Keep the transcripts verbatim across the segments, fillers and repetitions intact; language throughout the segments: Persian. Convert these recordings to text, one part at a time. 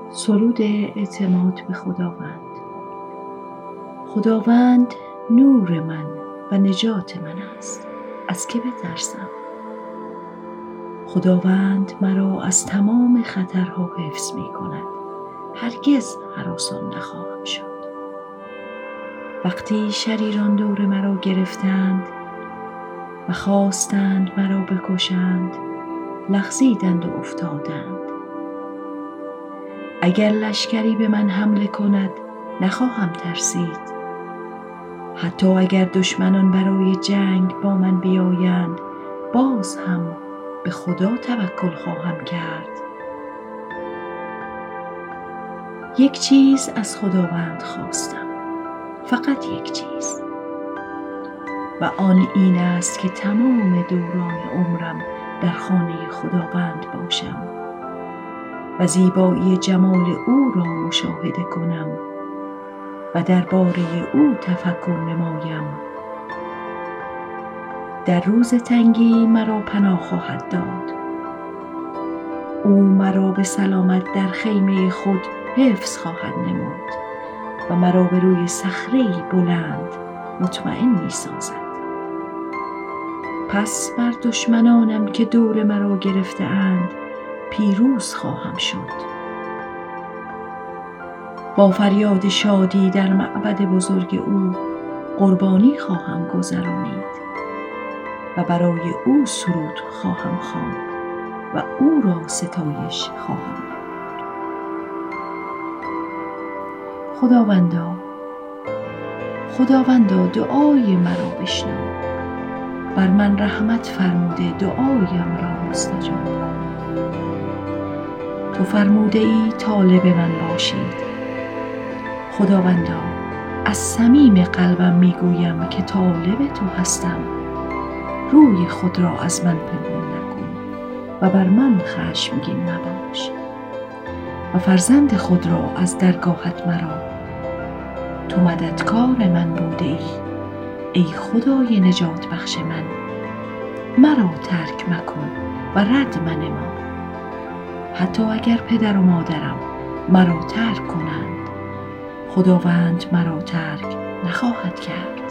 سرود اعتماد به خداوند. خداوند نور من و نجات من است، از که بترسم؟ خداوند مرا از تمام خطرها حفظ می کند، هرگز هراسان نخواهم شد. وقتی شریران دور مرا گرفتند و خواستند مرا بکشند، لغزیدند و افتادند. اگر لشکری به من حمله کند، نخواهم ترسید. حتی اگر دشمنان برای جنگ با من بیایند، باز هم به خدا توکل خواهم کرد. یک چیز از خداوند خواستم، فقط یک چیز، و آن این است که تمام دوران عمرم در خانه خداوند باشم و زیبایی جمال او را مشاهده کنم و درباره او تفکر نمایم. در روز تنگی مرا پناه خواهد داد. او مرا به سلامت در خیمه خود حفظ خواهد نمود و مرا به روی صخره‌ای بلند مطمئن می سازد. پس بر دشمنانم که دور مرا گرفته اند پیروز خواهم شد. با فریاد شادی در معبد بزرگ او قربانی خواهم گذرانید و برای او سرود خواهم خواند و او را ستایش خواهم نمود. خداوندا خداوندا دعای مرا بشنو، بر من رحمت فرموده دعایم را مستجاب کن. تو فرموده ای طالب من باشید. خداوندا از صمیم قلبم میگویم که طالب تو هستم. روی خود را از من پنهان نکن و بر من خشمگین مباش و فرزند خود را از درگاهت مرا. تو مددکار من بوده ای، ای خدای نجات بخش من. مرا ترک مکن و رد منما، حتی اگر پدر و مادرم مرا ترک کنند، خداوند مرا ترک نخواهد کرد.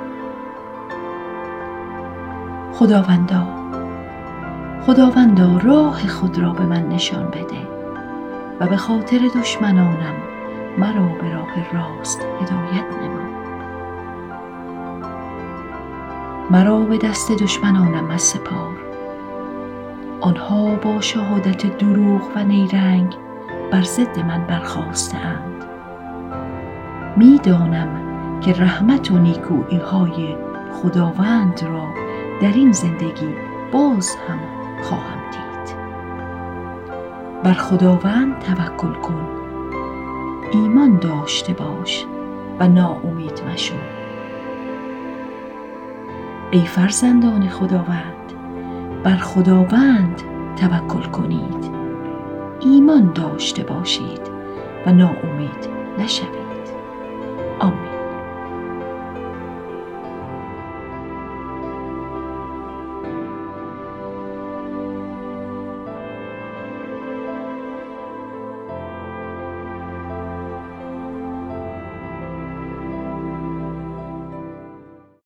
خداوندا خداوندا راه خود را به من نشان بده و به خاطر دشمنانم مرا به راه راست هدایت نما. مرا به دست دشمنانم مسپار. آنها با شهادت دروغ و نیرنگ بر ضد من برخاسته اند. می دانم که رحمت و نیکویی های خداوند را در این زندگی باز هم خواهم دید. بر خداوند توکل کن، ایمان داشته باش و ناامید مشو. ای فرزندان خداوند، بر خداوند توکل کنید، ایمان داشته باشید و ناامید نشوید. آمین.